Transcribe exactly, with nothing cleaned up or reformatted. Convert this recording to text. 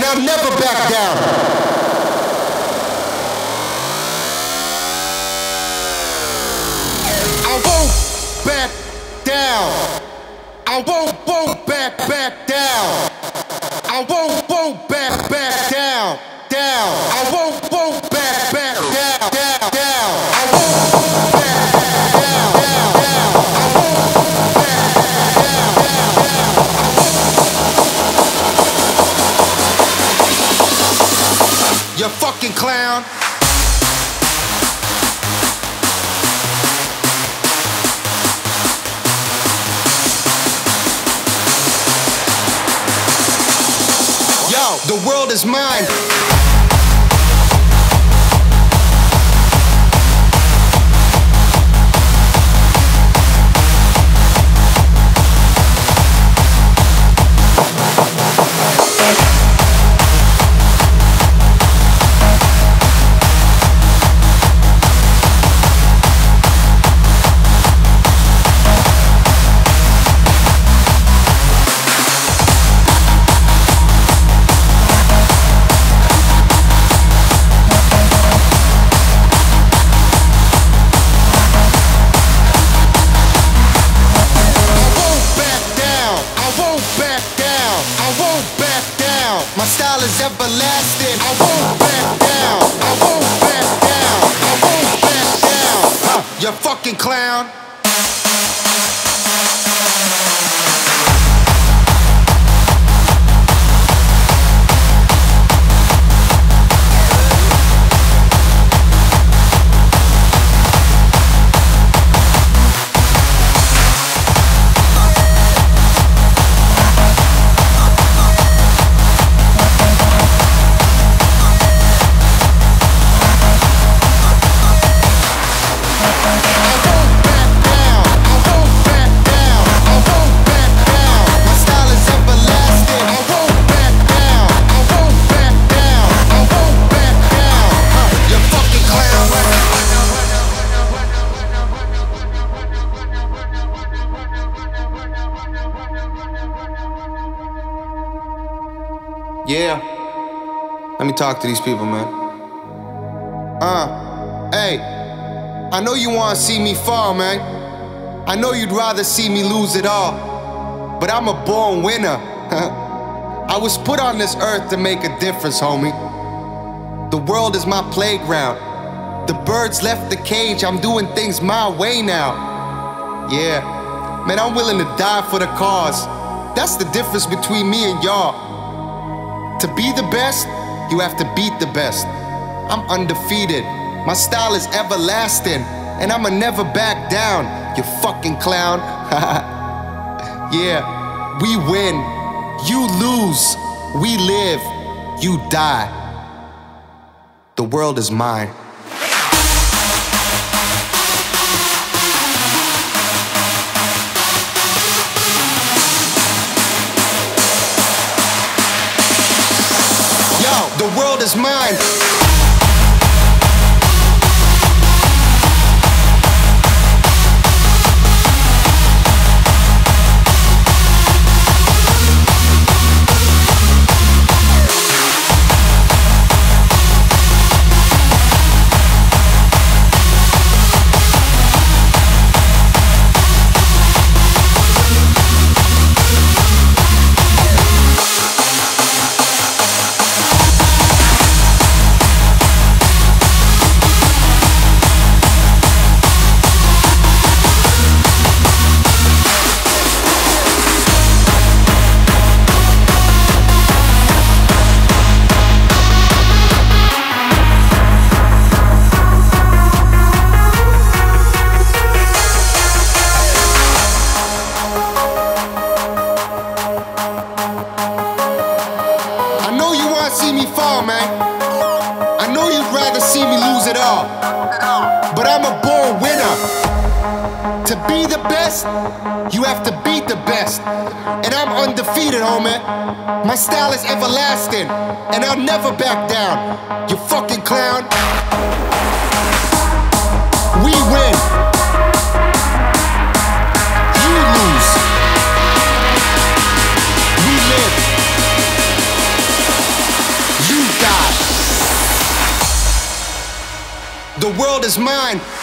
I'll never back down. I won't back down. I won't, won't back, back down. I won't, won't back, back down, down. I won't, won't back, back down, down, down. I won't back down, down, down. I won't back down, down, down. You fucking clown. The world is mine. My style is everlasting. I won't back down. I won't back down. I won't back down. Huh, you fucking clown. Yeah, let me talk to these people, man. Uh, hey, I know you wanna see me fall, man. I know you'd rather see me lose it all, but I'm a born winner. I was put on this earth to make a difference, homie. The world is my playground. The birds left the cage, I'm doing things my way now. Yeah, man, I'm willing to die for the cause. That's the difference between me and y'all. To be the best, you have to beat the best. I'm undefeated. My style is everlasting, and I'ma never back down, you fucking clown. Yeah, we win. You lose. We live. You die. The world is mine. The world is mine. See me fall, man. I know you'd rather see me lose it all, but I'm a born winner. To be the best, you have to beat the best, and I'm undefeated, homie. My style is everlasting, and I'll never back down, you fucking clown. We win. You lose. We live. The world is mine,